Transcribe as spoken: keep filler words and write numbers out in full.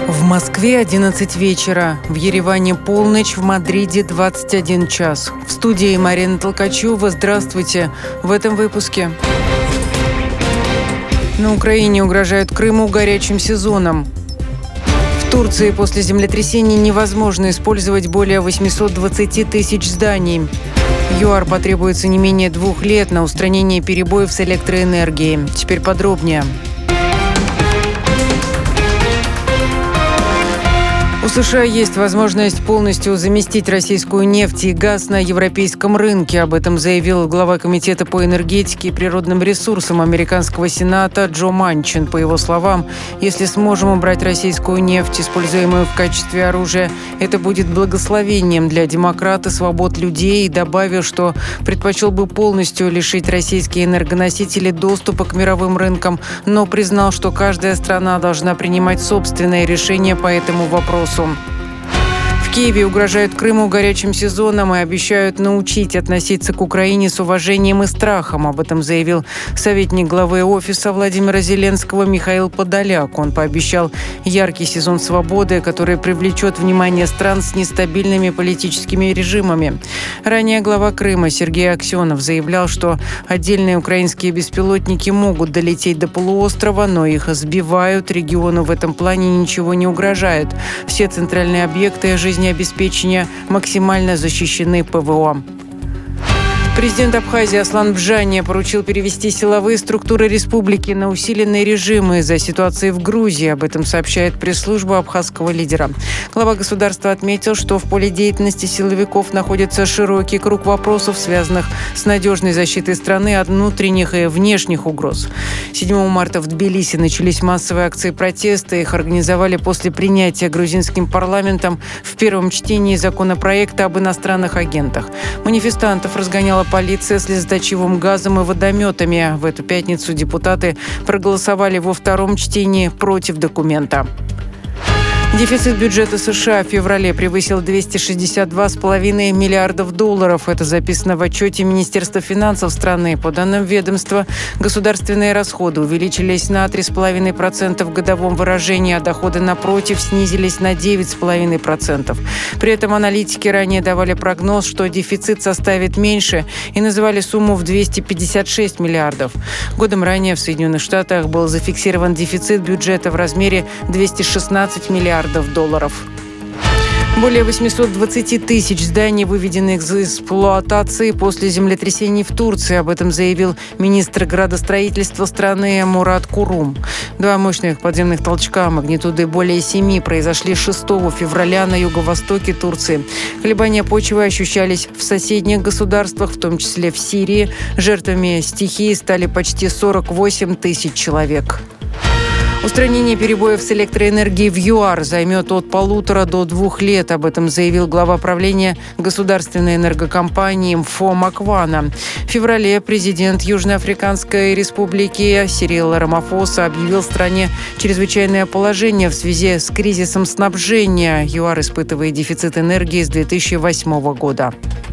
В Москве одиннадцать вечера, в Ереване полночь, в Мадриде двадцать один час. В студии Марина Толкачева. Здравствуйте. В этом выпуске. На Украине угрожают Крыму горячим сезоном. В Турции после землетрясений невозможно использовать более восемьсот двадцать тысяч зданий. ЮАР потребуется не менее двух лет на устранение перебоев с электроэнергией. Теперь подробнее. У США есть возможность полностью заместить российскую нефть и газ на европейском рынке. Об этом заявил глава Комитета по энергетике и природным ресурсам американского Сената Джо Манчин. По его словам, если сможем убрать российскую нефть, используемую в качестве оружия, это будет благословением для демократ и свобод людей. И добавил, что предпочел бы полностью лишить российские энергоносители доступа к мировым рынкам, но признал, что каждая страна должна принимать собственное решение по этому вопросу. В Киеве угрожают Крыму горячим сезоном и обещают научить относиться к Украине с уважением и страхом. Об этом заявил советник главы офиса Владимира Зеленского Михаил Подоляк. Он пообещал яркий сезон свободы, который привлечет внимание стран с нестабильными политическими режимами. Ранее глава Крыма Сергей Аксенов заявлял, что отдельные украинские беспилотники могут долететь до полуострова, но их сбивают. Региону в этом плане ничего не угрожает. Все центральные объекты жизни обеспечения максимально защищены ПВО. Президент Абхазии Аслан Бжания поручил перевести силовые структуры республики на усиленный режим из-за ситуации в Грузии. Об этом сообщает пресс-служба абхазского лидера. Глава государства отметил, что в поле деятельности силовиков находится широкий круг вопросов, связанных с надежной защитой страны от внутренних и внешних угроз. седьмого марта в Тбилиси начались массовые акции протеста. Их организовали после принятия грузинским парламентом в первом чтении законопроекта об иностранных агентах. Манифестантов разгоняла полиция слезоточивым газом и водометами. В эту пятницу депутаты проголосовали во втором чтении против документа. Дефицит бюджета США в феврале превысил двести шестьдесят два целых пять десятых миллиардов долларов. Это записано в отчете Министерства финансов страны. По данным ведомства, государственные расходы увеличились на три целых пять десятых процента в годовом выражении, а доходы, напротив, снизились на девять целых пять десятых процента. При этом аналитики ранее давали прогноз, что дефицит составит меньше, и называли сумму в двести пятьдесят шесть миллиардов. Годом ранее в Соединенных Штатах был зафиксирован дефицит бюджета в размере двести шестнадцать миллиардов долларов. Более восемьсот двадцать тысяч зданий выведены из эксплуатации после землетрясений в Турции. Об этом заявил министр градостроительства страны Мурат Курум. Два мощных подземных толчка магнитудой более семи произошли шестого февраля на юго-востоке Турции. Колебания почвы ощущались в соседних государствах, в том числе в Сирии. Жертвами стихии стали почти сорок восемь тысяч человек. Устранение перебоев с электроэнергией в ЮАР займет от полутора до двух лет. Об этом заявил глава правления государственной энергокомпании МФО Маквана. В феврале президент Южноафриканской республики Сирил Рамафоса объявил стране чрезвычайное положение в связи с кризисом снабжения. ЮАР испытывает дефицит энергии с две тысячи восьмого года.